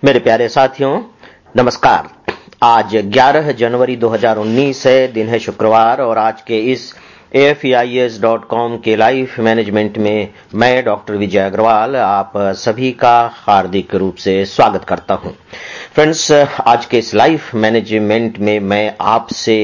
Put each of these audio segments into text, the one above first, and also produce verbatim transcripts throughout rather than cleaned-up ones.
मेरे प्यारे साथियों, नमस्कार। आज ग्यारह जनवरी दो हज़ार उन्नीस है, दिन है शुक्रवार और आज के इस A F E I S dot com के लाइफ मैनेजमेंट में मैं डॉक्टर विजय अग्रवाल आप सभी का हार्दिक रूप से स्वागत करता हूं। फ्रेंड्स, आज के इस लाइफ मैनेजमेंट में मैं आपसे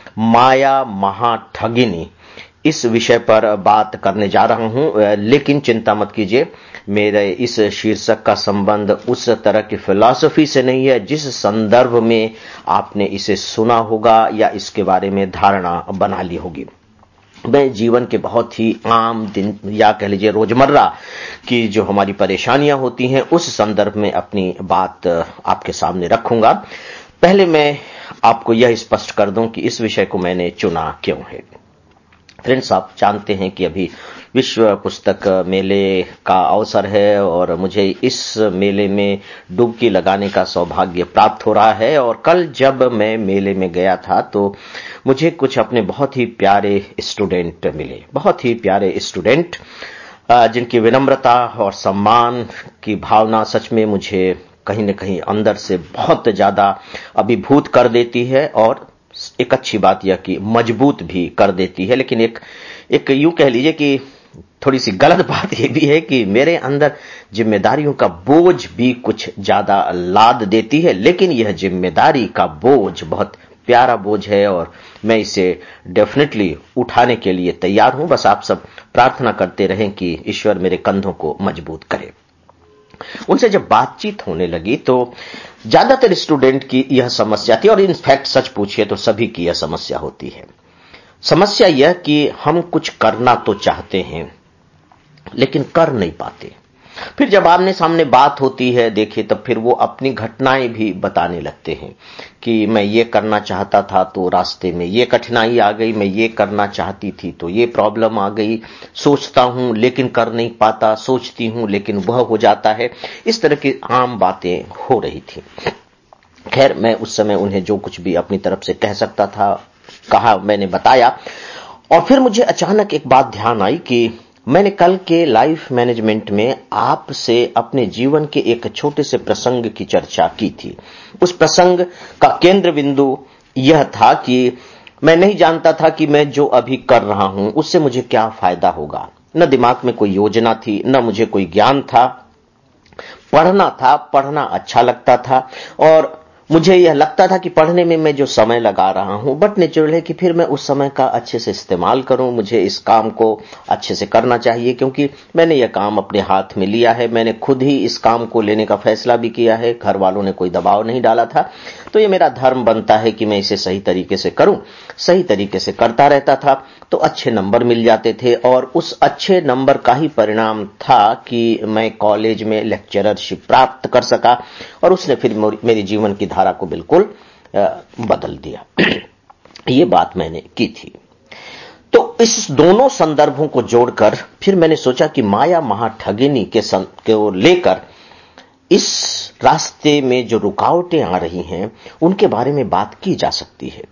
माया महाठगिनी इस विषय पर बात करने जा रहा हूं, लेकिन चिंता मत कीजिए, मेरे इस शीर्षक का संबंध उस तरह की फिलॉसफी से नहीं है जिस संदर्भ में आपने इसे सुना होगा या इसके बारे में धारणा बना ली होगी। मैं जीवन के बहुत ही आम दिन या कह लीजिए रोजमर्रा की जो हमारी परेशानियां होती हैं उस संदर्भ में अपनी बात आपके सामने रखूंगा। पहले मैं आपको यह स्पष्ट कर दूं कि इस विषय को मैंने चुना क्यों है। फ्रेंड्स, आप जानते हैं कि अभी विश्व पुस्तक मेले का अवसर है और मुझे इस मेले में डुबकी लगाने का सौभाग्य प्राप्त हो रहा है। और कल जब मैं मेले में गया था तो मुझे कुछ अपने बहुत ही प्यारे स्टूडेंट मिले, बहुत ही प्यारे स्टूडेंट जिनकी विनम्रता और सम्मान की भावना सच में मुझे कहीं न कहीं अंदर से बहुत ज्यादा अभिभूत कर देती है और एक अच्छी बात यह कि मजबूत भी कर देती है। लेकिन एक एक यूं कह लीजिए कि थोड़ी सी गलत बात यह भी है कि मेरे अंदर जिम्मेदारियों का बोझ भी कुछ ज्यादा लाद देती है। लेकिन यह जिम्मेदारी का बोझ बहुत प्यारा बोझ है और मैं इसे डेफिनेटली उठाने के लिए तैयार हूं। बस आप सब प्रार्थना करते रहें कि ईश्वर मेरे कंधों को मजबूत करे। उनसे जब बातचीत होने लगी तो ज्यादातर स्टूडेंट की यह समस्या थी, और इनफैक्ट सच पूछिए तो सभी की यह समस्या होती है। समस्या यह कि हम कुछ करना तो चाहते हैं लेकिन कर नहीं पाते। फिर जब आमने सामने बात होती है, देखिए, तब फिर वो अपनी घटनाएं भी बताने लगते हैं कि मैं ये करना चाहता था तो रास्ते में ये कठिनाई आ गई, मैं ये करना चाहती थी तो ये प्रॉब्लम आ गई, सोचता हूं लेकिन कर नहीं पाता, सोचती हूं लेकिन वह हो जाता है। इस तरह की आम बातें हो रही थी। खैर, मैं उस समय उन्हें जो कुछ भी अपनी तरफ से कह सकता था कहा, मैंने बताया। और फिर मुझे अचानक एक बात ध्यान आई कि मैंने कल के लाइफ मैनेजमेंट में आपसे अपने जीवन के एक छोटे से प्रसंग की चर्चा की थी। उस प्रसंग का केंद्र बिंदु यह था कि मैं नहीं जानता था कि मैं जो अभी कर रहा हूं उससे मुझे क्या फायदा होगा। न दिमाग में कोई योजना थी, न मुझे कोई ज्ञान था। पढ़ना था, पढ़ना अच्छा लगता था और मुझे यह लगता था कि पढ़ने में मैं जो समय लगा रहा हूं, बट नेचुरल है कि फिर मैं उस समय का अच्छे से इस्तेमाल करूं। मुझे इस काम को अच्छे से करना चाहिए क्योंकि मैंने यह काम अपने हाथ में लिया है, मैंने खुद ही इस काम को लेने का फैसला भी किया है, घर वालों ने कोई दबाव नहीं डाला था। तो ये मेरा धर्म बनता है कि मैं इसे सही तरीके से करूं। सही तरीके से करता रहता था तो अच्छे नंबर मिल जाते थे और उस अच्छे नंबर का ही परिणाम था कि मैं कॉलेज में लेक्चररशिप प्राप्त कर सका और उसने फिर मेरी जीवन की धारा को बिल्कुल बदल दिया। ये बात मैंने की थी। तो इस दोनों संदर्भों को जोड़कर फिर मैंने सोचा कि माया महाठगिनी के को लेकर इस रास्ते में जो रुकावटें आ रही हैं उनके बारे में बात की जा सकती है।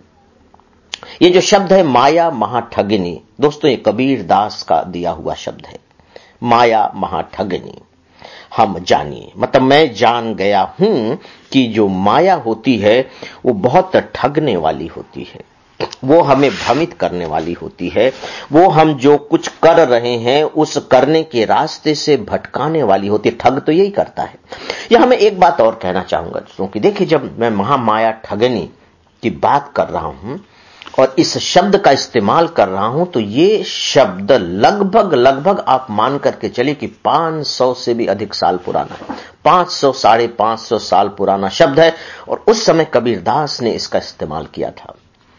ये जो शब्द है माया महाठगिनी, दोस्तों, ये कबीर दास का दिया हुआ शब्द है। माया महाठगिनी, हम जानिए, मतलब मैं जान गया हूं कि जो माया होती है वो बहुत ठगने वाली होती है, वो हमें भ्रमित करने वाली होती है, वो हम जो कुछ कर रहे हैं उस करने के रास्ते से भटकाने वाली होती है। ठग तो यही करता है। यहां मैं एक बात और कहना चाहूंगा दोस्तों कि देखिए, जब मैं महामाया ठगनी की बात कर रहा हूं और इस शब्द का इस्तेमाल कर रहा हूं तो ये शब्द लगभग लगभग आप मान करके चलिए कि पांच सौ से भी अधिक साल पुराना है। पांच सौ साढ़े पांच सौ साल पुराना शब्द है और उस समय कबीरदास ने इसका इस्तेमाल किया था।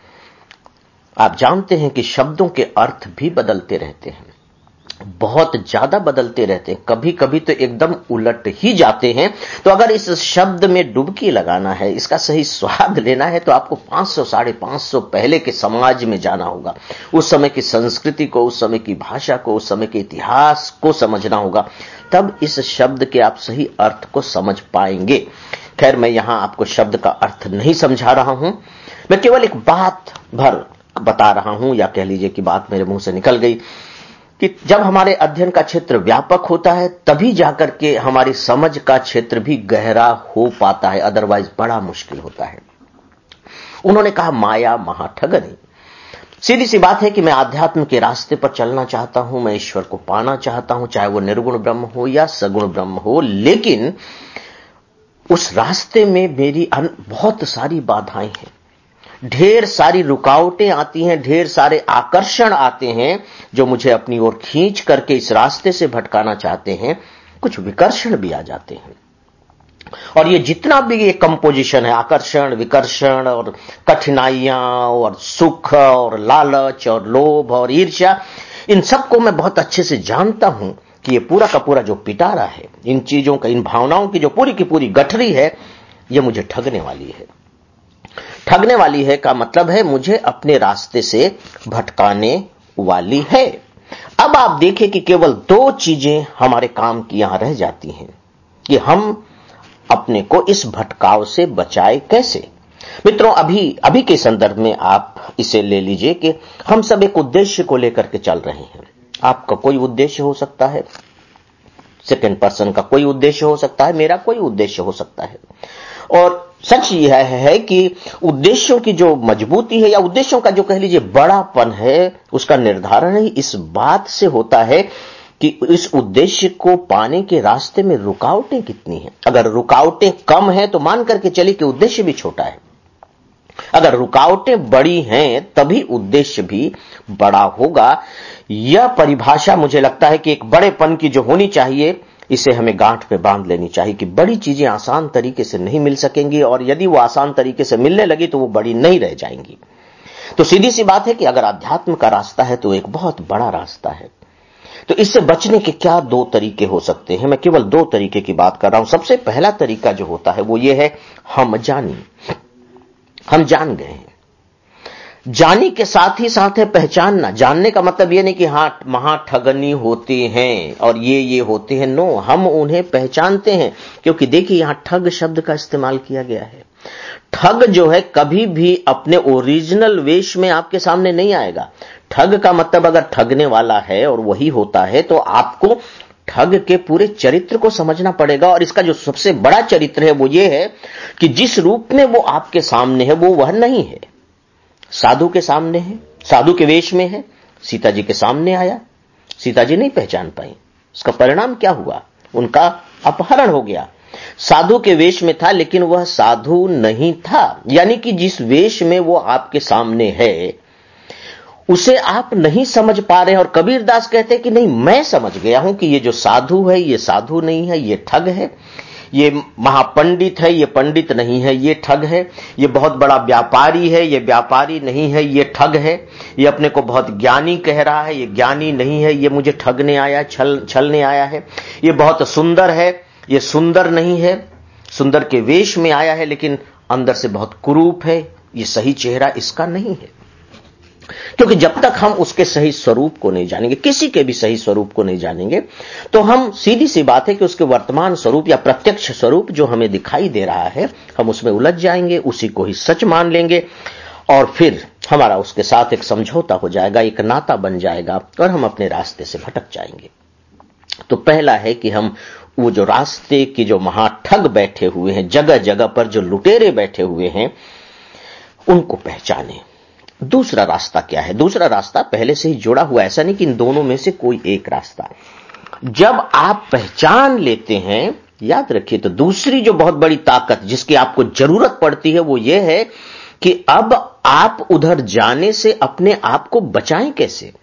आप जानते हैं कि शब्दों के अर्थ भी बदलते रहते हैं, बहुत ज्यादा बदलते रहते हैं, कभी कभी तो एकदम उलट ही जाते हैं। तो अगर इस शब्द में डुबकी लगाना है, इसका सही स्वाद लेना है तो आपको पांच सौ साढ़े पांच सौ पहले के समाज में जाना होगा। उस समय की संस्कृति को, उस समय की भाषा को, उस समय के इतिहास को समझना होगा, तब इस शब्द के आप सही अर्थ को समझ पाएंगे। खैर, मैं यहां आपको शब्द का अर्थ नहीं समझा रहा हूं, मैं केवल एक बात भर बता रहा हूं, या कह लीजिए कि बात मेरे मुंह से निकल गई कि जब हमारे अध्ययन का क्षेत्र व्यापक होता है तभी जाकर के हमारी समझ का क्षेत्र भी गहरा हो पाता है, अदरवाइज बड़ा मुश्किल होता है। उन्होंने कहा माया महाठगनी। सीधी सी बात है कि मैं आध्यात्म के रास्ते पर चलना चाहता हूं, मैं ईश्वर को पाना चाहता हूं, चाहे वो निर्गुण ब्रह्म हो या सगुण ब्रह्म हो, लेकिन उस रास्ते में मेरी बहुत सारी बाधाएं हैं, ढेर सारी रुकावटें आती हैं, ढेर सारे आकर्षण आते हैं जो मुझे अपनी ओर खींच करके इस रास्ते से भटकाना चाहते हैं। कुछ विकर्षण भी आ जाते हैं, और ये जितना भी ये कंपोजिशन है, आकर्षण, विकर्षण और कठिनाइयां और सुख और लालच और लोभ और ईर्ष्या, इन सबको मैं बहुत अच्छे से जानता हूं कि ये पूरा का पूरा जो पिटारा है, इन चीजों का, इन भावनाओं की जो पूरी की पूरी गठरी है, ये मुझे ठगने वाली है। ठगने वाली है का मतलब है मुझे अपने रास्ते से भटकाने वाली है। अब आप देखें कि केवल दो चीजें हमारे काम की यहां रह जाती हैं कि हम अपने को इस भटकाव से बचाए कैसे। मित्रों, अभी अभी के संदर्भ में आप इसे ले लीजिए कि हम सब एक उद्देश्य को लेकर के चल रहे हैं। आपका कोई उद्देश्य हो सकता है, सेकंड पर्सन का कोई उद्देश्य हो सकता है, मेरा कोई उद्देश्य हो सकता है। और सच यह है कि उद्देश्यों की जो मजबूती है या उद्देश्यों का जो कह लीजिए बड़ापन है, उसका निर्धारण ही इस बात से होता है कि इस उद्देश्य को पाने के रास्ते में रुकावटें कितनी हैं। अगर रुकावटें कम हैं तो मान करके चलिए कि उद्देश्य भी छोटा है। अगर रुकावटें बड़ी हैं तभी उद्देश्य भी बड़ा होगा। यह परिभाषा मुझे लगता है कि एक बड़ेपन की जो होनी चाहिए, इसे हमें गांठ पे बांध लेनी चाहिए कि बड़ी चीजें आसान तरीके से नहीं मिल सकेंगी, और यदि वो आसान तरीके से मिलने लगी तो वो बड़ी नहीं रह जाएंगी। तो सीधी सी बात है कि अगर अध्यात्म का रास्ता है तो एक बहुत बड़ा रास्ता है। तो इससे बचने के क्या दो तरीके हो सकते हैं। मैं केवल दो तरीके की बात कर रहा हूं। सबसे पहला तरीका जो होता है वो ये है, हम जानी। हम जान गए हैं। जानी के साथ ही साथ है पहचानना। जानने का मतलब ये नहीं कि हाँ महाठगनी होते हैं और ये ये होते हैं, नो, हम उन्हें पहचानते हैं। क्योंकि देखिए यहां ठग शब्द का इस्तेमाल किया गया है। ठग जो है कभी भी अपने ओरिजिनल वेश में आपके सामने नहीं आएगा। ठग का मतलब अगर ठगने वाला है और वही होता है तो आपको ठग के पूरे चरित्र को समझना पड़ेगा। और इसका जो सबसे बड़ा चरित्र है वो ये है कि जिस रूप में वो आपके सामने है वो वह नहीं है। साधु के सामने है, साधु के वेश में है, सीता जी के सामने आया, सीता जी नहीं पहचान पाई। उसका परिणाम क्या हुआ? उनका अपहरण हो गया। साधु के वेश में था लेकिन वह साधु नहीं था। यानी कि जिस वेश में वो आपके सामने है उसे आप नहीं समझ पा रहे हैं। और कबीरदास कहते हैं कि नहीं, मैं समझ गया हूं कि ये जो साधु है ये साधु नहीं है, ये ठग है। ये महापंडित है, ये पंडित नहीं है, ये ठग है। ये बहुत बड़ा व्यापारी है, ये व्यापारी नहीं है, ये ठग है। ये अपने को बहुत ज्ञानी कह रहा है, ये ज्ञानी नहीं है, ये मुझे ठगने आया, छल छलने आया है। ये बहुत सुंदर है, ये सुंदर नहीं है, सुंदर के वेश में आया है लेकिन अंदर से बहुत कुरूप है, ये सही चेहरा इसका नहीं है। क्योंकि जब तक हम उसके सही स्वरूप को नहीं जानेंगे, किसी के भी सही स्वरूप को नहीं जानेंगे, तो हम, सीधी सी बात है कि उसके वर्तमान स्वरूप या प्रत्यक्ष स्वरूप जो हमें दिखाई दे रहा है, हम उसमें उलझ जाएंगे, उसी को ही सच मान लेंगे और फिर हमारा उसके साथ एक समझौता हो जाएगा, एक नाता बन जाएगा और हम अपने रास्ते से भटक जाएंगे। तो पहला है कि हम वो जो रास्ते की जो महाठग बैठे हुए हैं, जगह जगह पर जो लुटेरे बैठे हुए हैं, उनको पहचानें। दूसरा रास्ता क्या है? दूसरा रास्ता पहले से ही जुड़ा हुआ, ऐसा नहीं कि इन दोनों में से कोई एक रास्ता। जब आप पहचान लेते हैं, याद रखिए, तो दूसरी जो बहुत बड़ी ताकत जिसकी आपको जरूरत पड़ती है वो ये है कि अब आप उधर जाने से अपने आप को बचाएं कैसे।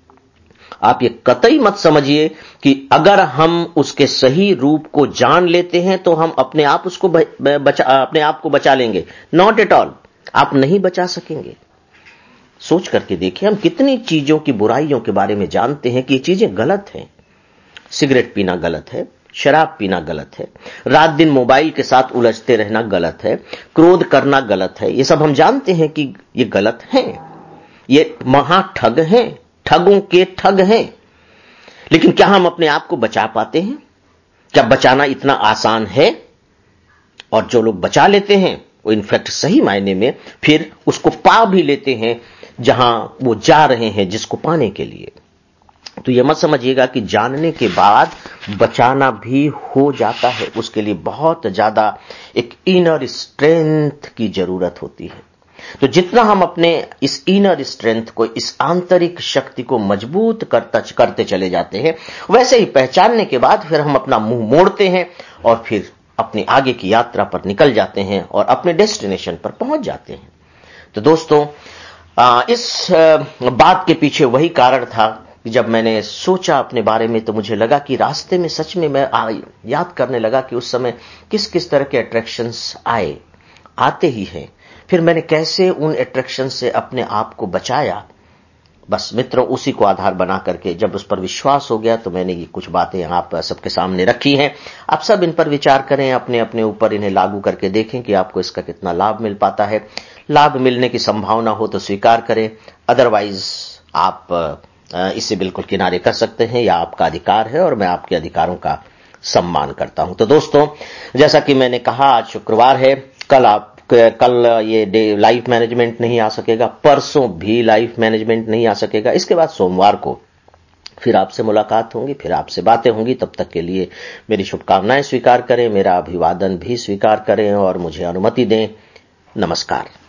आप ये कतई मत समझिए कि अगर हम उसके सही रूप को जान लेते हैं तो हम अपने आप उसको बचा अपने आप को बचा लेंगे। नॉट एट ऑल, आप नहीं बचा सकेंगे। सोच करके देखिए, हम कितनी चीजों की बुराइयों के बारे में जानते हैं कि ये चीजें गलत हैं। सिगरेट पीना गलत है, शराब पीना गलत है, रात दिन मोबाइल के साथ उलझते रहना गलत है, क्रोध करना गलत है। ये सब हम जानते हैं कि ये गलत हैं, ये महाठग हैं, ठगों के ठग हैं। लेकिन क्या हम अपने आप को बचा पाते हैं? क्या बचाना इतना आसान है? और जो लोग बचा लेते हैं वो इनफैक्ट सही मायने में फिर उसको पा भी लेते हैं जहां वो जा रहे हैं, जिसको पाने के लिए। तो ये मत समझिएगा कि जानने के बाद बचाना भी हो जाता है, उसके लिए बहुत ज्यादा एक इनर स्ट्रेंथ की जरूरत होती है। तो जितना हम अपने इस इनर स्ट्रेंथ को, इस आंतरिक शक्ति को मजबूत करता करते चले जाते हैं, वैसे ही पहचानने के बाद फिर हम अपना मुंह मोड़ते हैं और फिर अपनी आगे की यात्रा पर निकल जाते हैं और अपने डेस्टिनेशन पर पहुंच जाते हैं। तो दोस्तों, इस बात के पीछे वही कारण था कि जब मैंने सोचा अपने बारे में तो मुझे लगा कि रास्ते में सच में मैं याद करने लगा कि उस समय किस किस तरह के अट्रैक्शंस आए, आते ही हैं, फिर मैंने कैसे उन अट्रैक्शन से अपने आप को बचाया। बस मित्रों, उसी को आधार बना करके जब उस पर विश्वास हो गया तो मैंने ये कुछ बातें आप सबके सामने रखी हैं। आप सब इन पर विचार करें, अपने अपने ऊपर इन्हें लागू करके देखें कि आपको इसका कितना लाभ मिल पाता है। लाभ मिलने की संभावना हो तो स्वीकार करें, अदरवाइज आप इसे बिल्कुल किनारे कर सकते हैं, या आपका अधिकार है और मैं आपके अधिकारों का सम्मान करता हूं। तो दोस्तों, जैसा कि मैंने कहा, आज शुक्रवार है, कल आप कल ये डे लाइफ मैनेजमेंट नहीं आ सकेगा, परसों भी लाइफ मैनेजमेंट नहीं आ सकेगा, इसके बाद सोमवार को फिर आपसे मुलाकात होंगी, फिर आपसे बातें होंगी। तब तक के लिए मेरी शुभकामनाएं स्वीकार करें, मेरा अभिवादन भी स्वीकार करें और मुझे अनुमति दें। नमस्कार।